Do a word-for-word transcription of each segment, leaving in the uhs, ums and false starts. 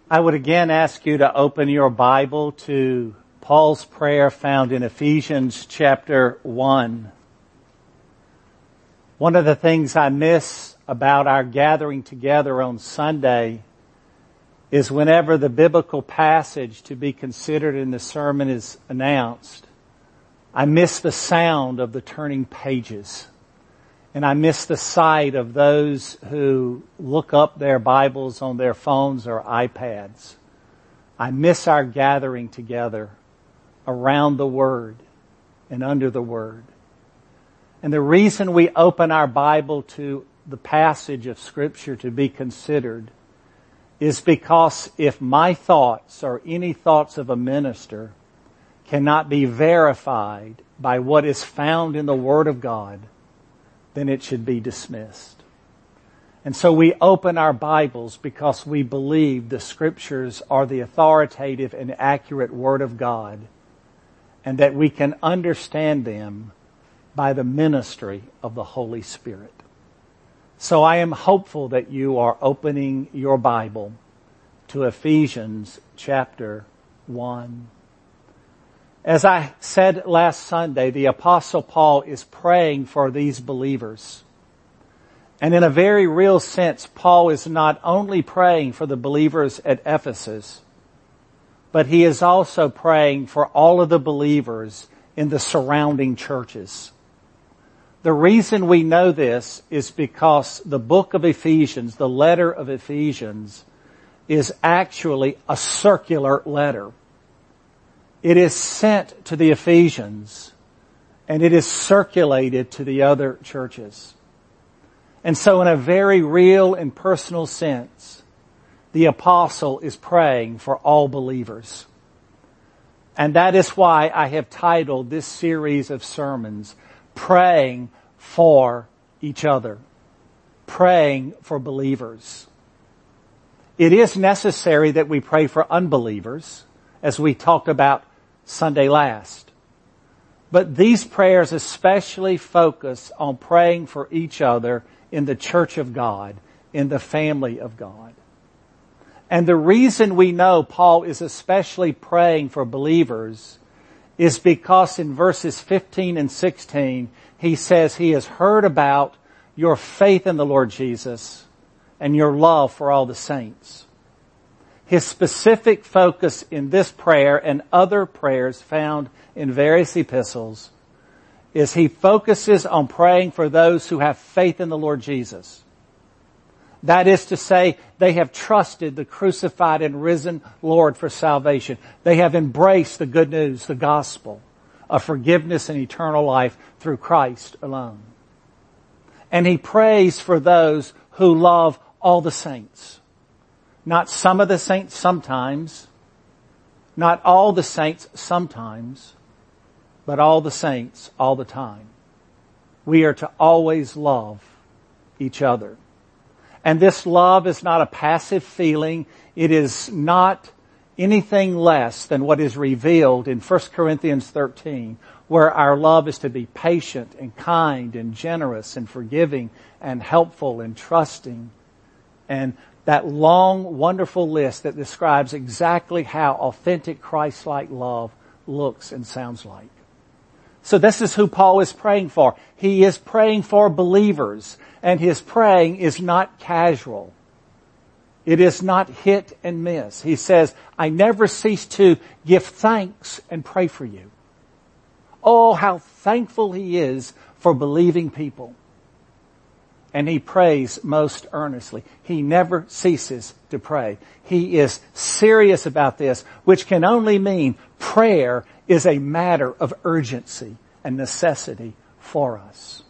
I would again ask you to open your Bible to Paul's prayer found in Ephesians chapter one. One of the things I miss about our gathering together on Sunday is whenever the biblical passage to be considered in the sermon is announced, I miss the sound of the turning pages. And I miss the sight of those who look up their Bibles on their phones or iPads. I miss our gathering together around the Word and under the Word. And the reason we open our Bible to the passage of Scripture to be considered is because if my thoughts or any thoughts of a minister cannot be verified by what is found in the Word of God, then it should be dismissed. And so we open our Bibles because we believe the Scriptures are the authoritative and accurate Word of God, and that we can understand them by the ministry of the Holy Spirit. So I am hopeful that you are opening your Bible to Ephesians chapter one. As I said last Sunday, the Apostle Paul is praying for these believers. And in a very real sense, Paul is not only praying for the believers at Ephesus, but he is also praying for all of the believers in the surrounding churches. The reason we know this is because the book of Ephesians, the letter of Ephesians, is actually a circular letter. It is sent to the Ephesians, and it is circulated to the other churches. And so in a very real and personal sense, the apostle is praying for all believers. And that is why I have titled this series of sermons, Praying for Each Other. Praying for believers. It is necessary that we pray for unbelievers, as we talked about Sunday last. But these prayers especially focus on praying for each other in the church of God, in the family of God. And the reason we know Paul is especially praying for believers is because in verses fifteen and sixteen, he says he has heard about your faith in the Lord Jesus and your love for all the saints. His specific focus in this prayer and other prayers found in various epistles is he focuses on praying for those who have faith in the Lord Jesus. That is to say, they have trusted the crucified and risen Lord for salvation. They have embraced the good news, the gospel of forgiveness and eternal life through Christ alone. And he prays for those who love all the saints. Not some of the saints sometimes, not all the saints sometimes, but all the saints all the time. We are to always love each other. And this love is not a passive feeling. It is not anything less than what is revealed in First Corinthians thirteen, where our love is to be patient and kind and generous and forgiving and helpful and trusting. And that long, wonderful list that describes exactly how authentic Christ-like love looks and sounds like. So this is who Paul is praying for. He is praying for believers, and his praying is not casual. It is not hit and miss. He says, I never cease to give thanks and pray for you. Oh, how thankful he is for believing people. And he prays most earnestly. He never ceases to pray. He is serious about this, which can only mean prayer is a matter of urgency and necessity for us.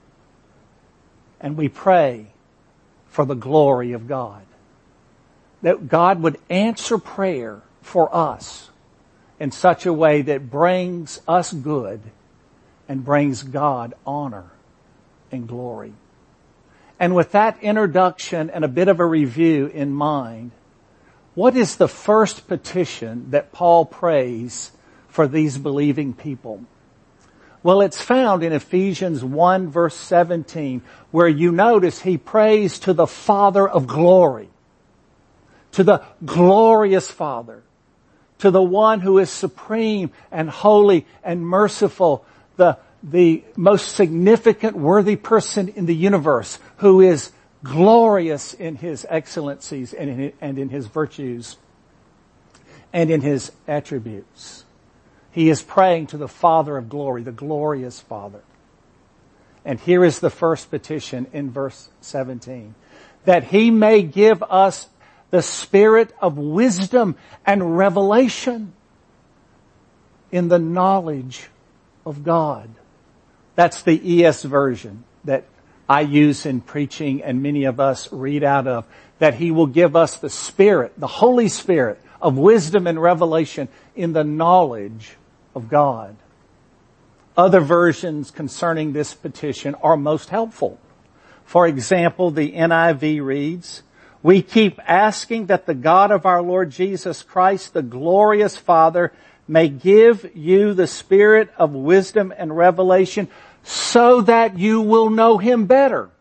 And we pray for the glory of God. That God would answer prayer for us in such a way that brings us good and brings God honor and glory. And with that introduction and a bit of a review in mind, what is the first petition that Paul prays for these believing people? Well, it's found in Ephesians one verse seventeen, where you notice he prays to the Father of glory. to the glorious Father, to the one who is supreme and holy and merciful, the, the most significant worthy person in the universe, who is glorious in His excellencies and in, and in His virtues and in His attributes. He is praying to the Father of glory, the glorious Father. And here is the first petition in verse seventeen. That He may give us the spirit of wisdom and revelation in the knowledge of God. That's the E S version that I use in preaching and many of us read out of. That He will give us the Spirit, the Holy Spirit of wisdom and revelation in the knowledge of God. Other versions concerning this petition are most helpful. For example, the N I V reads, "We keep asking that the God of our Lord Jesus Christ, the glorious Father, may give you the spirit of wisdom and revelation so that you will know Him better."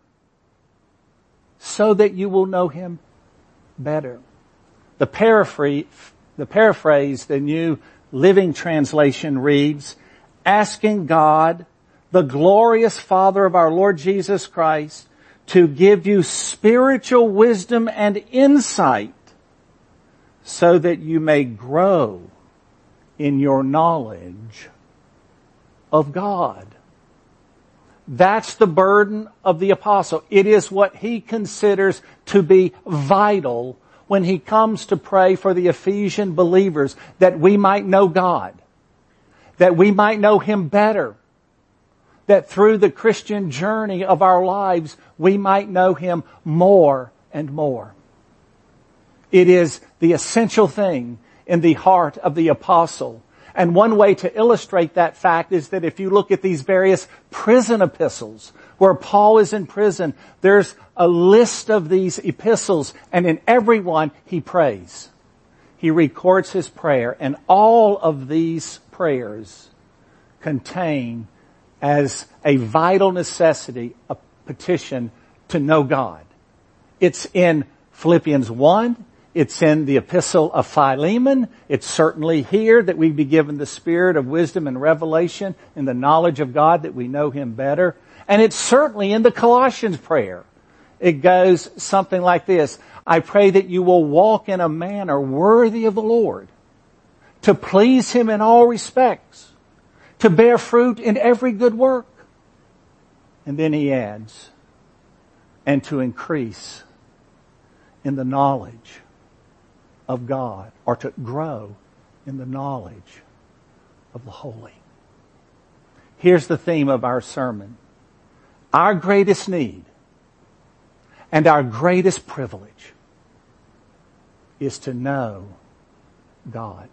So that you will know Him better. The paraphrase, the paraphrase, the New Living Translation reads, "Asking God, the glorious Father of our Lord Jesus Christ, to give you spiritual wisdom and insight so that you may grow in your knowledge of God." That's the burden of the apostle. It is what he considers to be vital when he comes to pray for the Ephesian believers, that we might know God, that we might know Him better, that through the Christian journey of our lives, we might know Him more and more. It is the essential thing in the heart of the apostle. And one way to illustrate that fact is that if you look at these various prison epistles, where Paul is in prison, there's a list of these epistles, and in every one he prays. He records his prayer, and all of these prayers contain as a vital necessity a petition to know God. It's in Philippians one. It's in the epistle of Philemon. It's certainly here that we be given the spirit of wisdom and revelation in the knowledge of God, that we know Him better. And it's certainly in the Colossians prayer. It goes something like this: "I pray that you will walk in a manner worthy of the Lord, to please Him in all respects, to bear fruit in every good work." And then he adds, "and to increase in the knowledge of God," or to grow in the knowledge of the Holy. Here's the theme of our sermon. Our greatest need and our greatest privilege is to know God.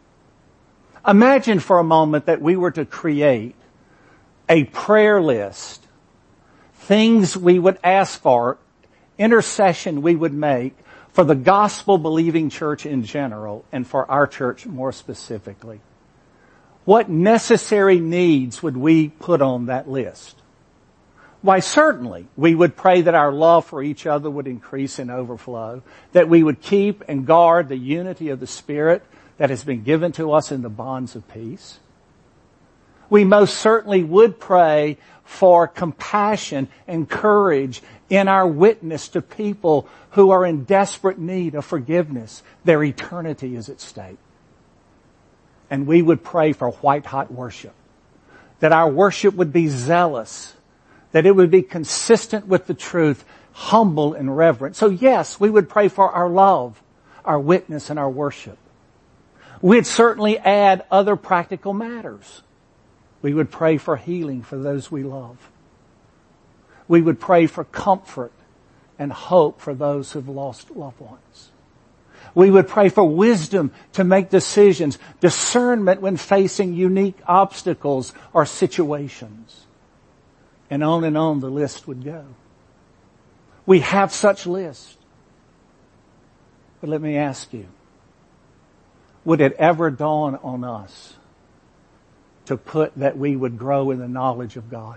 Imagine for a moment that we were to create a prayer list, things we would ask for, intercession we would make for the gospel-believing church in general and for our church more specifically. What necessary needs would we put on that list? Why, certainly, we would pray that our love for each other would increase and overflow, that we would keep and guard the unity of the Spirit that has been given to us in the bonds of peace. We most certainly would pray for compassion and courage in our witness to people who are in desperate need of forgiveness. Their eternity is at stake. And we would pray for white-hot worship, that our worship would be zealous, that it would be consistent with the truth, humble and reverent. So yes, we would pray for our love, our witness, and our worship. We'd certainly add other practical matters. We would pray for healing for those we love. We would pray for comfort and hope for those who've lost loved ones. We would pray for wisdom to make decisions, discernment when facing unique obstacles or situations. And on and on the list would go. We have such lists. But let me ask you, would it ever dawn on us to put that we would grow in the knowledge of God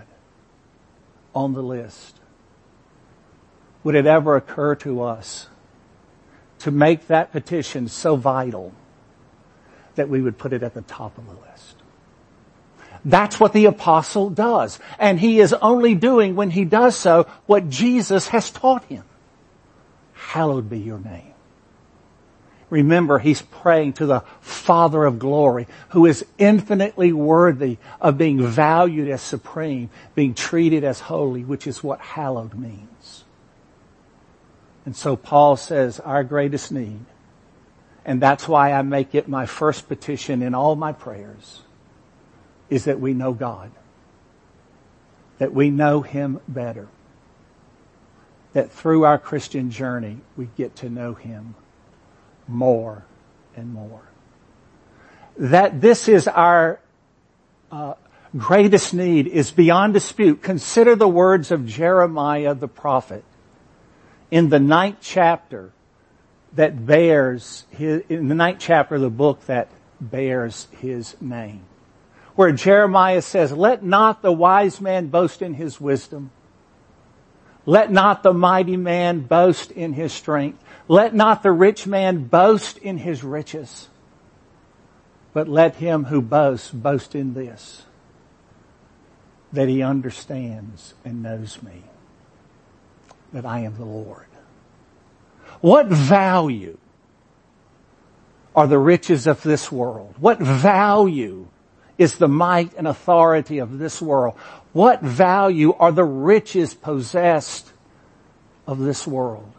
on the list? Would it ever occur to us to make that petition so vital that we would put it at the top of the list. That's what the apostle does. And he is only doing, when he does so, what Jesus has taught him. Hallowed be your name. Remember, he's praying to the Father of glory, who is infinitely worthy of being valued as supreme, being treated as holy, which is what hallowed means. And so Paul says, our greatest need, and that's why I make it my first petition in all my prayers, is that we know God. That we know Him better. That through our Christian journey, we get to know Him more and more. That this is our uh, greatest need is beyond dispute. Consider the words of Jeremiah the prophet in the ninth chapter that bears his, in the ninth chapter of the book that bears his name. Where Jeremiah says, let not the wise man boast in his wisdom. Let not the mighty man boast in his strength. Let not the rich man boast in his riches. But let him who boasts boast in this, that he understands and knows me, that I am the Lord. What value are the riches of this world? What value is the might and authority of this world? What value are the riches possessed of this world?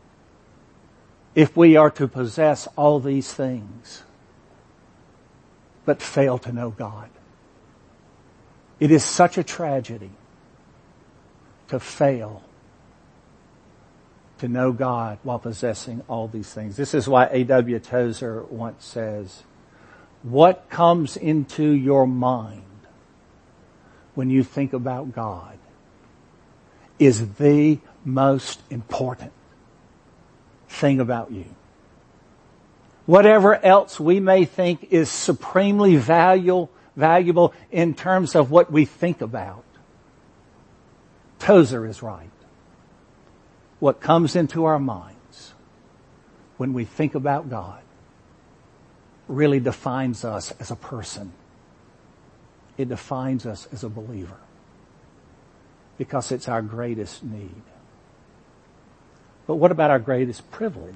If we are to possess all these things, but fail to know God. It is such a tragedy to fail to know God while possessing all these things. This is why A W Tozer once says, what comes into your mind when you think about God is the most important thing about you. Whatever else we may think is supremely valuable, valuable in terms of what we think about, Tozer is right. What comes into our minds when we think about God really defines us as a person. It defines us as a believer. Because it's our greatest need. But what about our greatest privilege?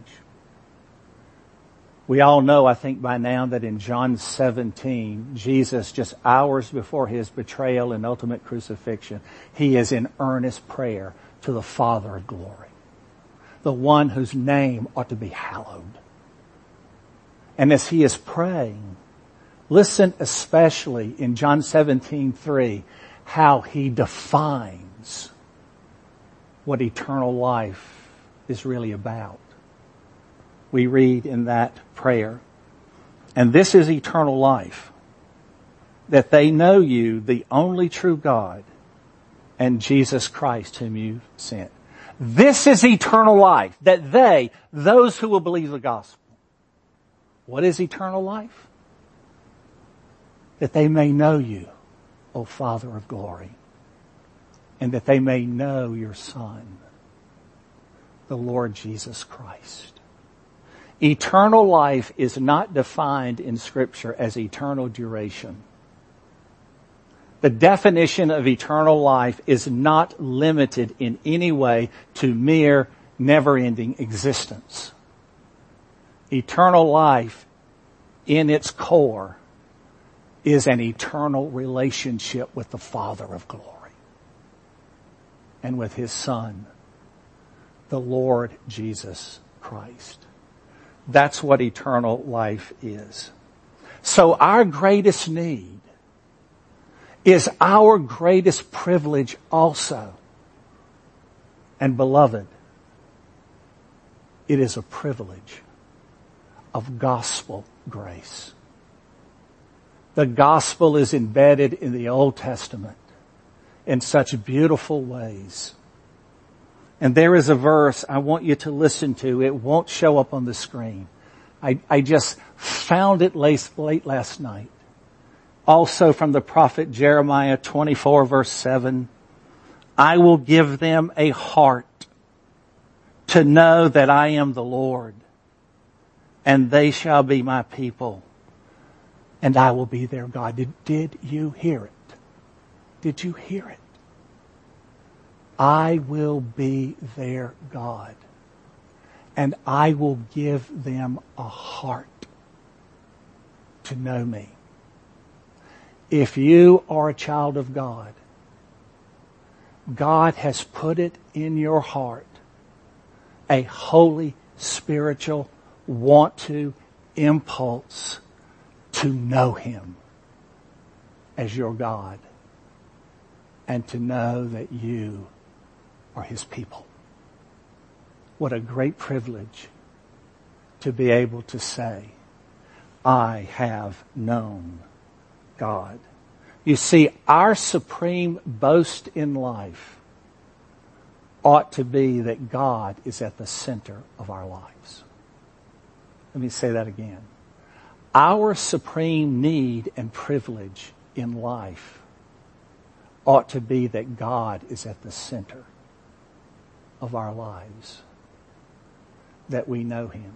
We all know, I think by now, that in John seventeen, Jesus, just hours before his betrayal and ultimate crucifixion, he is in earnest prayer to the Father of glory. The one whose name ought to be hallowed. And as he is praying, listen especially in John seventeen three, how he defines what eternal life is really about. We read in that prayer, and this is eternal life, that they know you, the only true God, and Jesus Christ whom you sent. This is eternal life, that they, those who will believe the gospel. What is eternal life? That they may know you, O Father of glory, and that they may know your Son, the Lord Jesus Christ. Eternal life is not defined in Scripture as eternal duration. The definition of eternal life is not limited in any way to mere never-ending existence. Eternal life, in its core, is an eternal relationship with the Father of glory and with His Son, the Lord Jesus Christ. That's what eternal life is. So our greatest need is our greatest privilege also. And beloved, it is a privilege of gospel grace. The gospel is embedded in the Old Testament in such beautiful ways. And there is a verse I want you to listen to. It won't show up on the screen. I, I just found it late, late last night. Also from the prophet Jeremiah twenty-four verse seven. I will give them a heart to know that I am the Lord, and they shall be my people, and I will be their God. Did, did you hear it? Did you hear it? I will be their God, and I will give them a heart to know me. If you are a child of God, God has put it in your heart, a holy, spiritual, want to, impulse to know Him as your God and to know that you are His people. What a great privilege to be able to say, I have known God. You see, our supreme boast in life ought to be that God is at the center of our lives. Let me say that again. Our supreme need and privilege in life ought to be that God is at the center of our lives, that we know Him.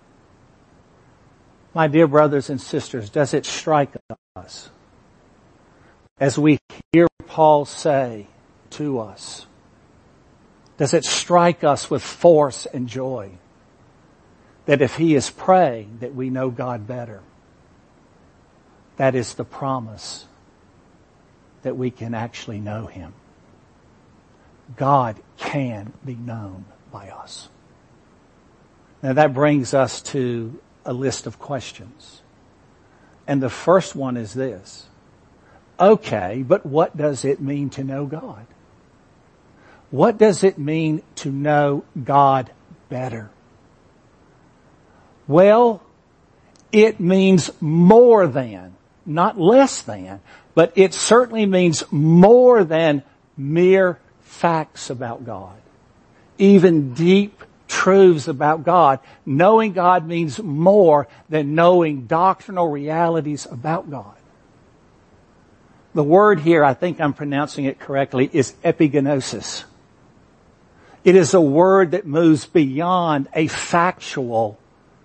My dear brothers and sisters, does it strike us as we hear Paul say to us, does it strike us with force and joy that if he is praying that we know God better? That is the promise that we can actually know Him. God can be known by us. Now that brings us to a list of questions. And the first one is this. Okay, but what does it mean to know God? What does it mean to know God better? Well, it means more than, not less than, but it certainly means more than mere facts about God. Even deep truths about God. Knowing God means more than knowing doctrinal realities about God. The word here, I think I'm pronouncing it correctly, is epigenosis. It is a word that moves beyond a factual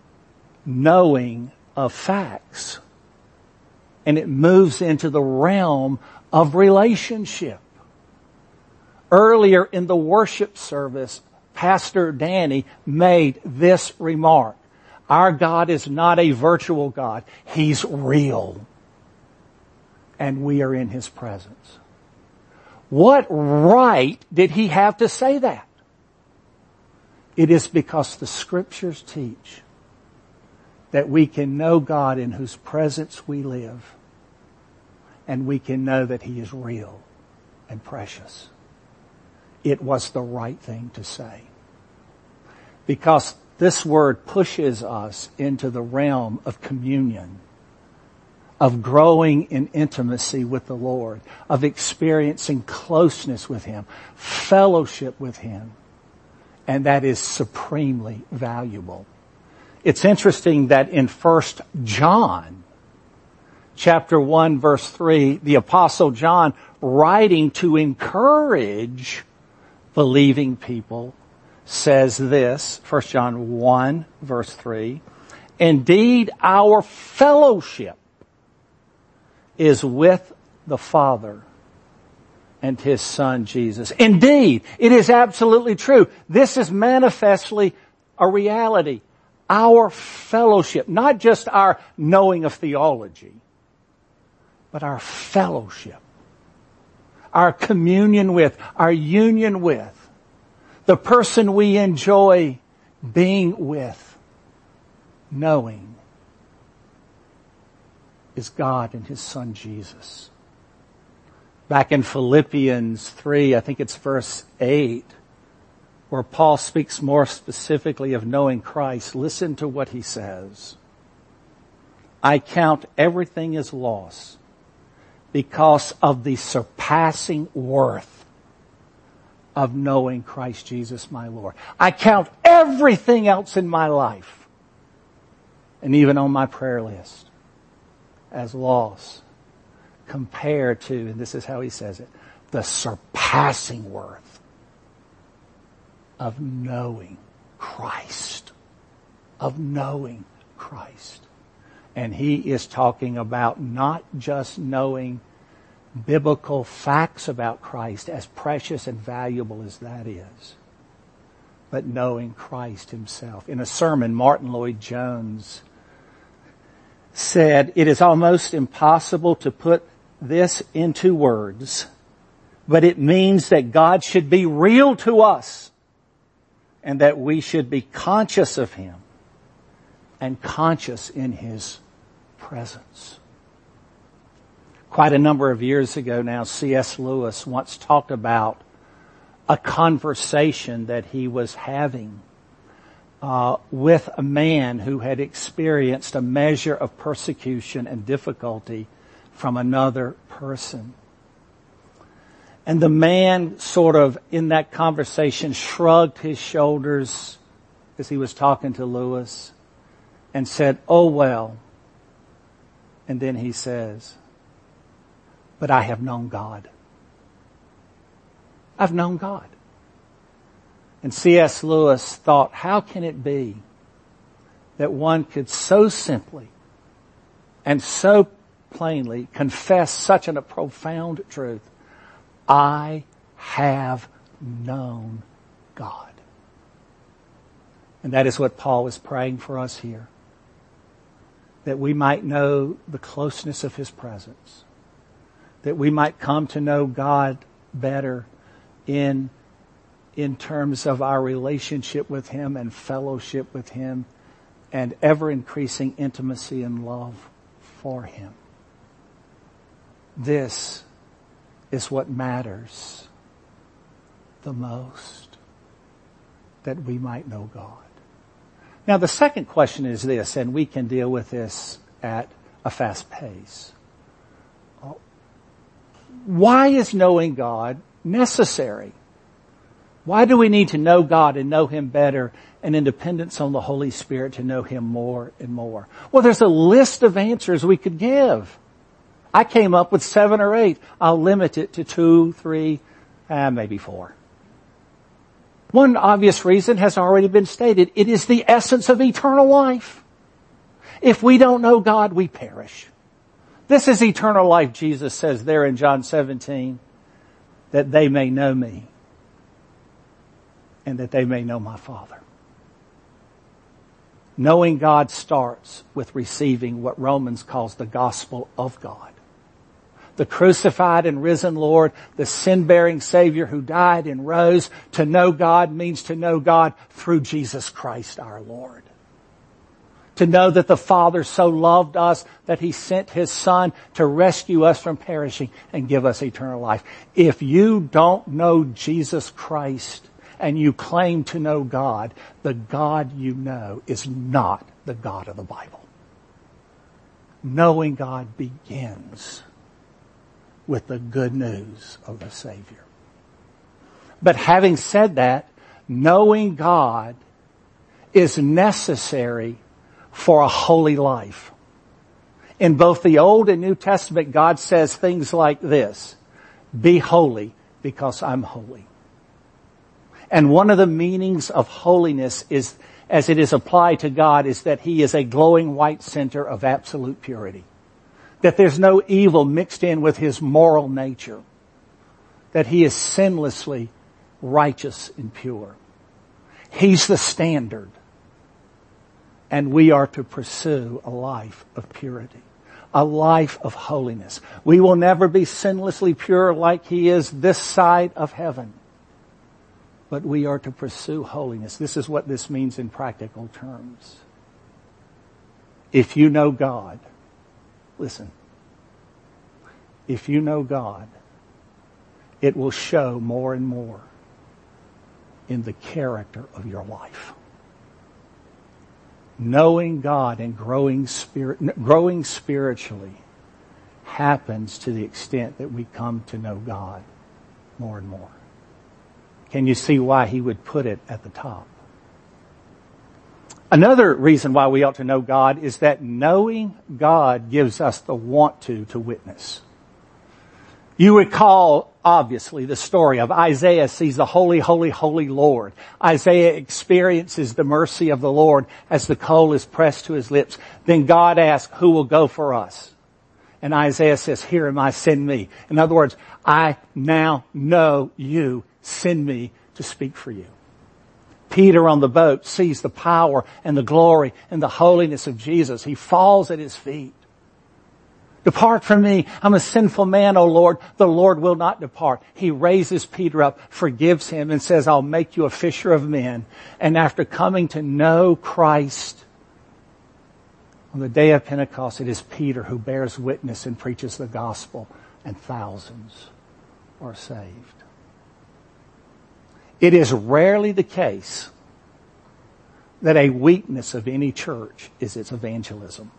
knowing of facts. And it moves into the realm of relationship. Earlier in the worship service, Pastor Danny made this remark. Our God is not a virtual God. He's real. And we are in His presence. What right did he have to say that? It is because the Scriptures teach that we can know God in whose presence we live, and we can know that He is real and precious. It was the right thing to say. Because this word pushes us into the realm of communion, of growing in intimacy with the Lord, of experiencing closeness with Him, fellowship with Him. And that is supremely valuable. It's interesting that in First John, chapter one, verse three, the Apostle John, writing to encourage believing people, says this, First John one, verse three, indeed our fellowship is with the Father and His Son, Jesus. Indeed, it is absolutely true. This is manifestly a reality. Our fellowship, not just our knowing of theology, but our fellowship, our communion with, our union with, the person we enjoy being with, knowing, is God and His Son Jesus. Back in Philippians three, I think it's verse eight, where Paul speaks more specifically of knowing Christ. Listen to what he says. I count everything as loss because of the surpassing worth of knowing Christ Jesus my Lord. I count everything else in my life, and even on my prayer list, as loss compared to, and this is how he says it, the surpassing worth of knowing Christ, of knowing Christ. And he is talking about not just knowing biblical facts about Christ, as precious and valuable as that is, but knowing Christ himself. In a sermon, Martin Lloyd-Jones said, "It is almost impossible to put this into words, but it means that God should be real to us and that we should be conscious of him and conscious in his presence." Quite a number of years ago now, C S Lewis once talked about a conversation that he was having uh, with a man who had experienced a measure of persecution and difficulty from another person. And the man sort of, in that conversation, shrugged his shoulders as he was talking to Lewis and said, "Oh well." And then he says, "But I have known God. I've known God." And C S Lewis thought, how can it be that one could so simply and so plainly confess such a profound truth? I have known God. And that is what Paul is praying for us here. That we might know the closeness of his presence. That we might come to know God better in, in terms of our relationship with him and fellowship with him and ever increasing intimacy and love for him. This is what matters the most, that we might know God. Now the second question is this, and we can deal with this at a fast pace. Why is knowing God necessary? Why do we need to know God and know him better and in dependence on the Holy Spirit to know him more and more? Well, there's a list of answers we could give. I came up with seven or eight. I'll limit it to two, three, uh, maybe four. One obvious reason has already been stated. It is the essence of eternal life. If we don't know God, we perish. This is eternal life, Jesus says there in John seventeen, that they may know me and that they may know my Father. Knowing God starts with receiving what Romans calls the gospel of God. The crucified and risen Lord, the sin-bearing Savior who died and rose. To know God means to know God through Jesus Christ our Lord. To know that the Father so loved us that he sent his Son to rescue us from perishing and give us eternal life. If you don't know Jesus Christ and you claim to know God, the God you know is not the God of the Bible. Knowing God begins with the good news of the Savior. But having said that, knowing God is necessary for a holy life. In both the Old and New Testament, God says things like this: be holy because I'm holy. And one of the meanings of holiness is, as it is applied to God, is that he is a glowing white center of absolute purity. That there's no evil mixed in with his moral nature. That he is sinlessly righteous and pure. He's the standard. And we are to pursue a life of purity. A life of holiness. We will never be sinlessly pure like he is this side of heaven. But we are to pursue holiness. This is what this means in practical terms. If you know God, listen, if you know God, it will show more and more in the character of your life. Knowing God and growing spirit, growing spiritually happens to the extent that we come to know God more and more. Can you see why he would put it at the top? Another reason why we ought to know God is that knowing God gives us the want to to witness. You recall, obviously, the story of Isaiah sees the holy, holy, holy Lord. Isaiah experiences the mercy of the Lord as the coal is pressed to his lips. Then God asks, who will go for us? And Isaiah says, here am I, send me. In other words, I now know you, send me to speak for you. Peter on the boat sees the power and the glory and the holiness of Jesus. He falls at his feet. Depart from me. I'm a sinful man, O Lord. The Lord will not depart. He raises Peter up, forgives him, and says, I'll make you a fisher of men. And after coming to know Christ, on the day of Pentecost, it is Peter who bears witness and preaches the gospel, and thousands are saved. It is rarely the case that a weakness of any church is its evangelism.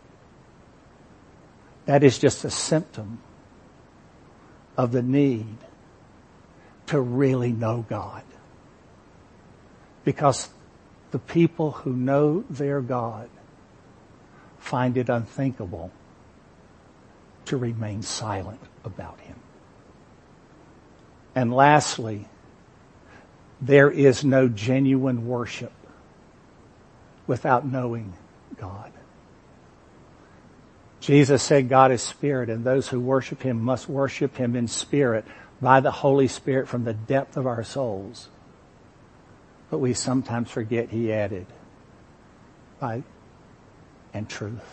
That is just a symptom of the need to really know God. Because the people who know their God find it unthinkable to remain silent about Him. And lastly, there is no genuine worship without knowing God. Jesus said God is spirit, and those who worship Him must worship Him in spirit by the Holy Spirit from the depth of our souls. But we sometimes forget, He added, by and truth.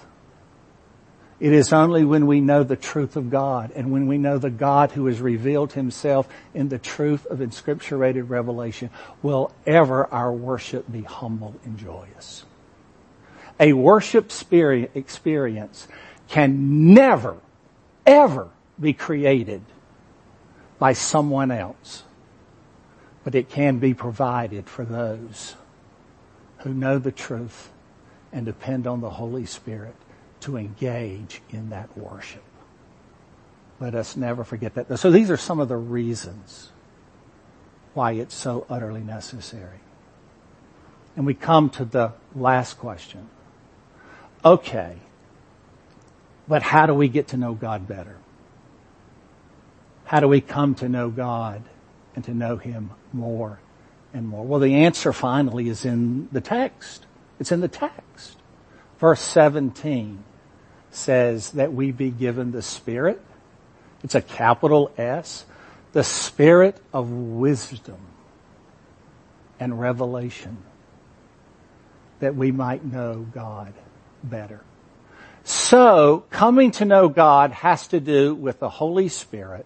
It is only when we know the truth of God and when we know the God who has revealed Himself in the truth of inscripturated revelation will ever our worship be humble and joyous. A worship experience can never, ever be created by someone else, but it can be provided for those who know the truth and depend on the Holy Spirit to engage in that worship. Let us never forget that. So these are some of the reasons why it's so utterly necessary. And we come to the last question. Okay, but how do we get to know God better? How do we come to know God and to know Him more and more? Well, the answer finally is in the text. It's in the text. Verse seventeen says that we be given the Spirit. It's a capital S. The Spirit of wisdom and revelation, that we might know God better. So, coming to know God has to do with the Holy Spirit,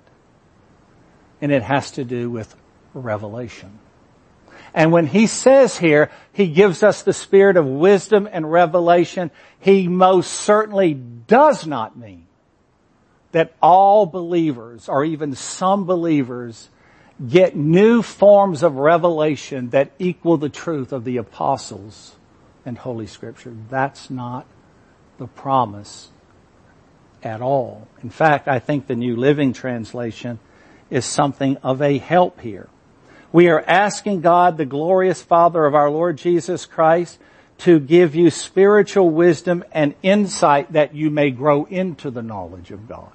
and it has to do with revelation. And when He says here, He gives us the spirit of wisdom and revelation, He most certainly does not mean that all believers, or even some believers, get new forms of revelation that equal the truth of the apostles and Holy Scripture. That's not the promise at all. In fact, I think the New Living Translation is something of a help here. We are asking God, the glorious Father of our Lord Jesus Christ, to give you spiritual wisdom and insight that you may grow into the knowledge of God.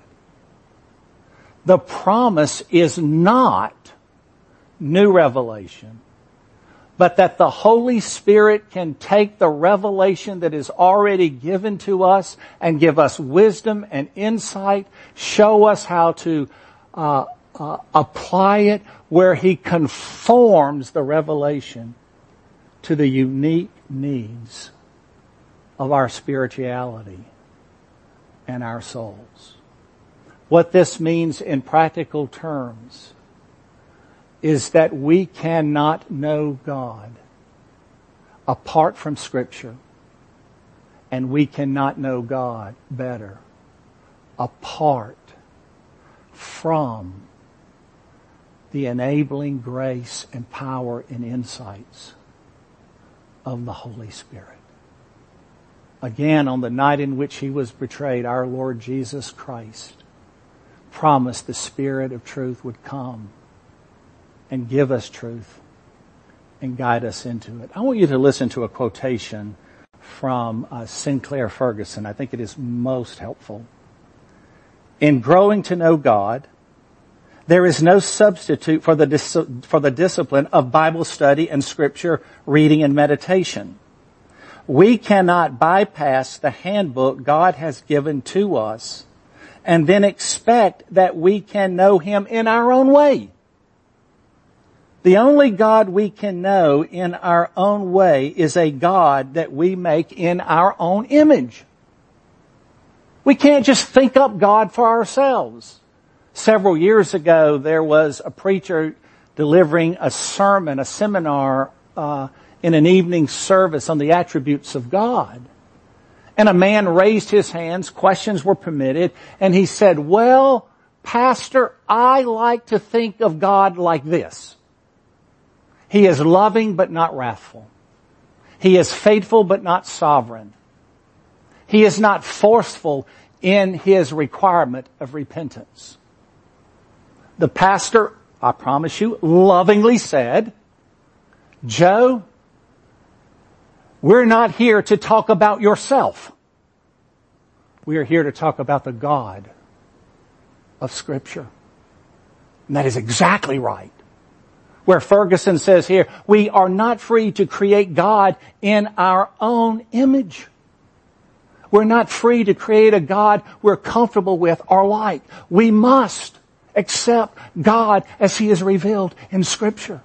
The promise is not new revelation, but that the Holy Spirit can take the revelation that is already given to us and give us wisdom and insight, show us how to uh, uh, apply it, where He conforms the revelation to the unique needs of our spirituality and our souls. What this means in practical terms is that we cannot know God apart from Scripture, and we cannot know God better apart from the enabling grace and power and insights of the Holy Spirit. Again, on the night in which He was betrayed, our Lord Jesus Christ promised the Spirit of truth would come and give us truth and guide us into it. I want you to listen to a quotation from uh, Sinclair Ferguson. I think it is most helpful. In growing to know God, There is no substitute for the, dis- for the discipline of Bible study and Scripture reading and meditation. We cannot bypass the handbook God has given to us and then expect that we can know Him in our own way. The only God we can know in our own way is a God that we make in our own image. We can't just think up God for ourselves. Several years ago, there was a preacher delivering a sermon, a seminar, uh, in an evening service on the attributes of God. And a man raised his hands, questions were permitted, and he said, well, Pastor, I like to think of God like this. He is loving but not wrathful. He is faithful but not sovereign. He is not forceful in His requirement of repentance. The pastor, I promise you, lovingly said, Joe, we're not here to talk about yourself. We are here to talk about the God of Scripture. And that is exactly right. Where Ferguson says here, we are not free to create God in our own image. We're not free to create a God we're comfortable with or like. We must accept God as He is revealed in Scripture.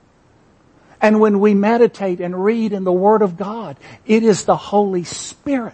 And when we meditate and read in the Word of God, it is the Holy Spirit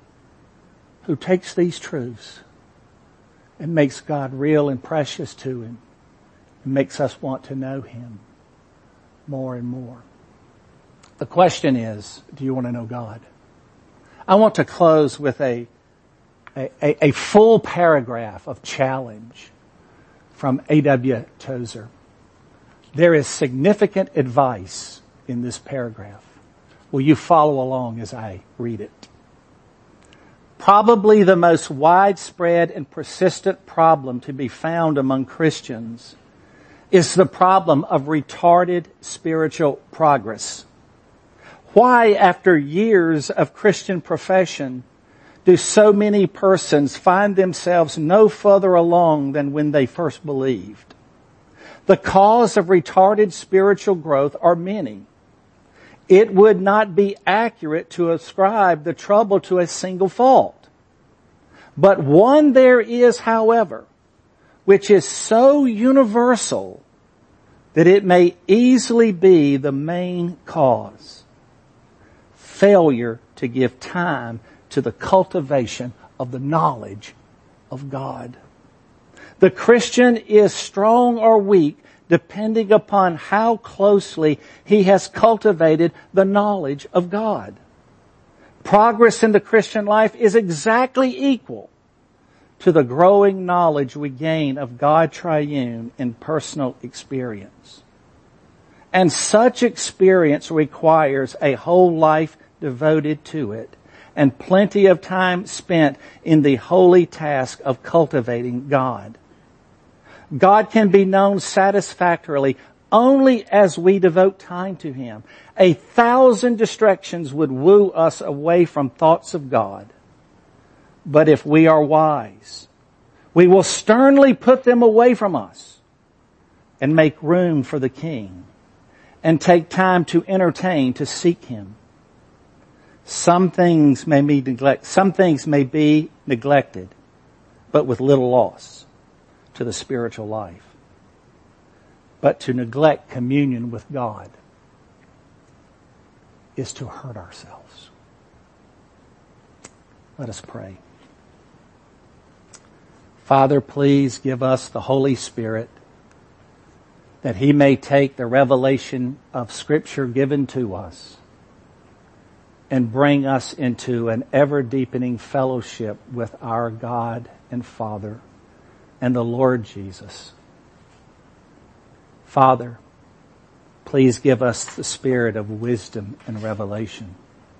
who takes these truths and makes God real and precious to Him. It makes us want to know Him more and more. The question is, do you want to know God? I want to close with a, a, a full paragraph of challenge from A W Tozer. There is significant advice in this paragraph. Will you follow along as I read it? Probably the most widespread and persistent problem to be found among Christians is the problem of retarded spiritual progress. Why, after years of Christian profession, do so many persons find themselves no further along than when they first believed? The cause of retarded spiritual growth are many. It would not be accurate to ascribe the trouble to a single fault. But one there is, however, which is so universal that it may easily be the main cause. Failure to give time to the cultivation of the knowledge of God. The Christian is strong or weak depending upon how closely he has cultivated the knowledge of God. Progress in the Christian life is exactly equal to the growing knowledge we gain of God triune in personal experience. And such experience requires a whole life devoted to it and plenty of time spent in the holy task of cultivating God. God can be known satisfactorily only as we devote time to Him. A thousand distractions would woo us away from thoughts of God. But if we are wise, we will sternly put them away from us and make room for the King and take time to entertain, to seek Him. Some things may be neglect, some things may be neglected, but with little loss to the spiritual life. But to neglect communion with God is to hurt ourselves. Let us pray. Father, please give us the Holy Spirit that He may take the revelation of Scripture given to us and bring us into an ever-deepening fellowship with our God and Father and the Lord Jesus. Father, please give us the spirit of wisdom and revelation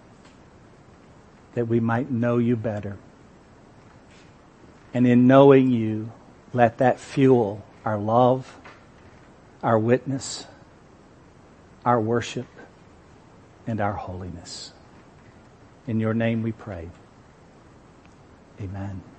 that we might know You better. And in knowing You, let that fuel our love, our witness, our worship, and our holiness. In Your name we pray. Amen.